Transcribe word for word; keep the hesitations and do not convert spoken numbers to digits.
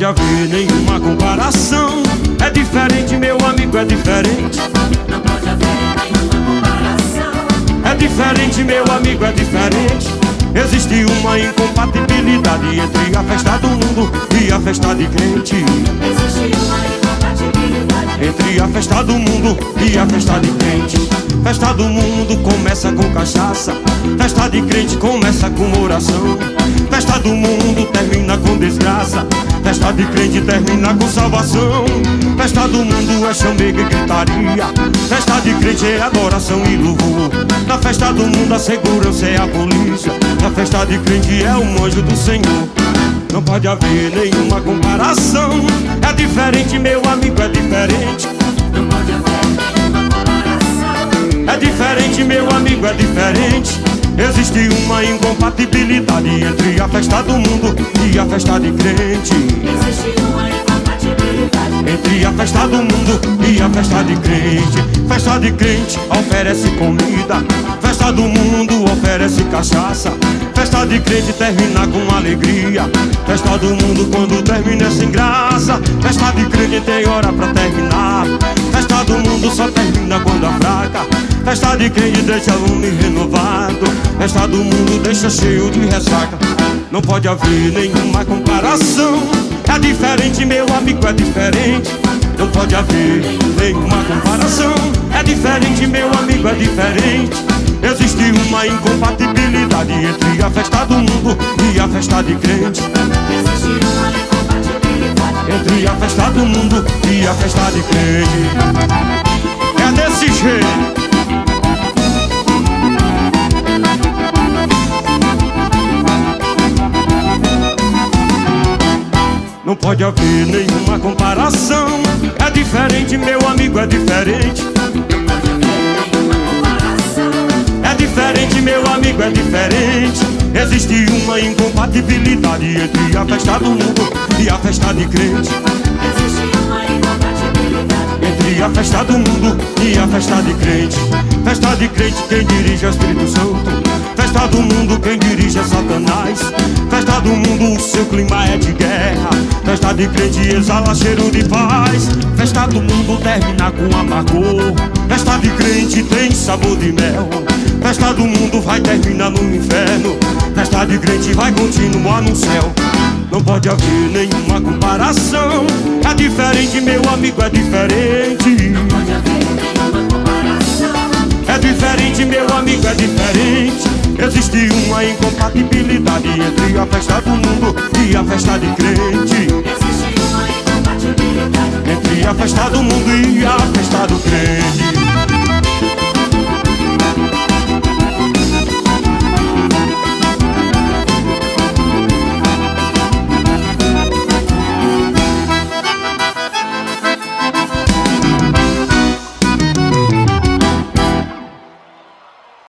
pode haver nenhuma comparação. É diferente, meu amigo, é diferente. Não pode haver nenhuma comparação. É diferente, meu amigo, é diferente. Existe uma incompatibilidade entre a festa do mundo e a festa de crente. Existe uma incompatibilidade Entre a festa do mundo e a festa de crente. Festa do mundo começa com cachaça, festa de crente começa com oração. Festa do mundo termina com desgraça, festa de crente termina com salvação. Festa do mundo é chamega e gritaria, festa de crente é adoração e louvor. Na festa do mundo a segurança é a polícia, na festa de crente é o anjo do Senhor. Não pode haver nenhuma comparação. É diferente, meu amigo, é diferente. Não pode haver nenhuma comparação. É diferente, meu amigo, é diferente. Existe uma incompatibilidade entre a festa do mundo e a festa de crente. Existe uma incompatibilidade Entre a festa do mundo e a festa de crente. Festa de crente oferece comida, festa do mundo oferece cachaça. Festa de crente termina com alegria, festa do mundo quando termina é sem graça. Festa de crente tem hora pra terminar, festa do mundo só termina quando a fraca. Festa de crente deixa o homem renovado, festa do mundo deixa cheio de ressaca. Não pode haver nenhuma comparação. É diferente, meu amigo, é diferente. Não pode haver nenhuma comparação. É diferente, meu amigo, é diferente. Existe uma incompatibilidade entre a festa do mundo e a festa de crente. Existe uma incompatibilidade Entre a festa do mundo e a festa de crente. É desse jeito. Não pode haver nenhuma comparação. É diferente, meu amigo, é diferente. É diferente, meu amigo, é diferente. Existe uma incompatibilidade entre a festa do mundo e a festa de crente. Existe uma incompatibilidade Entre a festa do mundo e a festa de crente. Festa de crente quem dirige é o Espírito Santo. Festa do mundo quem dirige é Satanás. Festa do mundo o seu clima é de guerra. Festa de crente exala cheiro de paz. Festa do mundo termina com amargor. Festa de crente tem sabor de mel. Festa do mundo vai terminar no inferno. Festa de crente vai continuar no céu. Não pode haver nenhuma comparação. É diferente, meu amigo, é diferente. Não pode haver nenhuma comparação. É diferente, meu amigo, é diferente. Existe uma incompatibilidade entre a festa do mundo e a festa de crente.